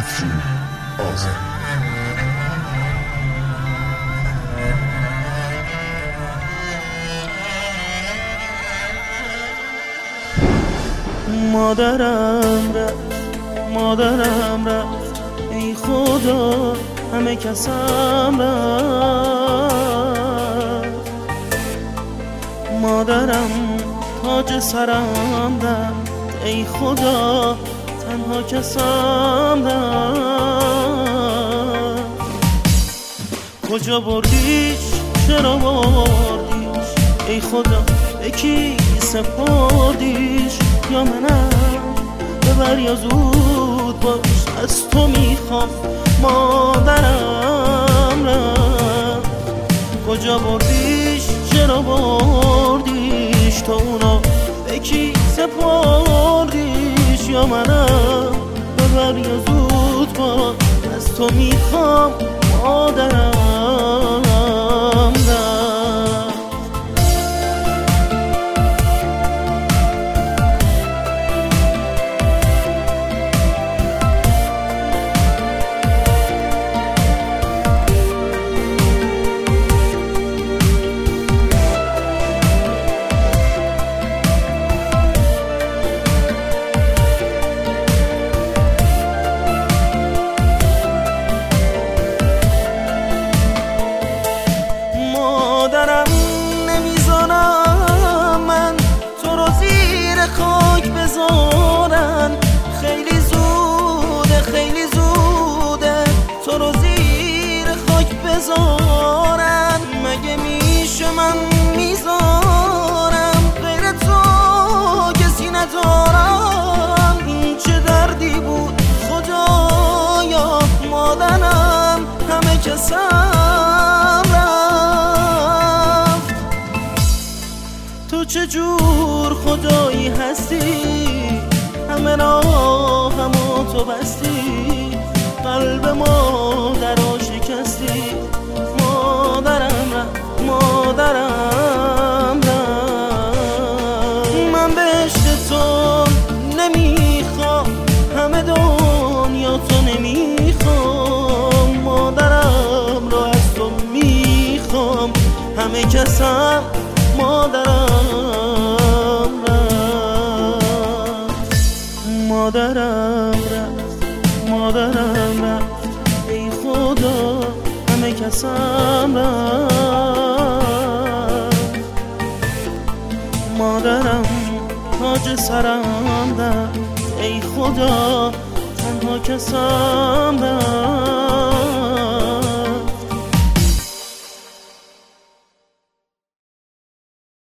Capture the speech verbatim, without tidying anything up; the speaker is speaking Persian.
افشین آذری. مادرم رفت، مادرم رفت، ای خدا همه کسم رفت. مادرم تاج سرم رفت، ای خدا تنها کسم رفت. کجا بردیش، چرا بردیش، ای خدا به کی سپردیش؟ یا منم ببر یا زود باش، از تو میخوام. مادرم رفت، کجا بردیش، چرا بردیش؟ تو اونا به کی سپردیش؟ یا منم ببر یا زود باش، از تو میخوام. مادرم رفت. نمیزانم من تو رو زیر خاک بذارن، خیلی زوده خیلی زوده تو رو زیر خاک بذارن. مگه میشه من میذارم غیر تو کسی ندارم؟ این چه دردی بود خدایا، مادرم همه کسم رفت. تو چجور خدایی هستی، همه راهمو تو بستی، قلب مادرو شکستی. مادرم رفت، مادرم رفت. من بهشت تو نمیخوام، همه دنیا تو نمیخوام. مادرم رو از تو میخوام، همه کسم. مادرم رفت، مادرم رفت، مادرم رفت، ای خدا همه کسم رفت. مادرم تاج سرم رفت، ای خدا تنها کسم رفت.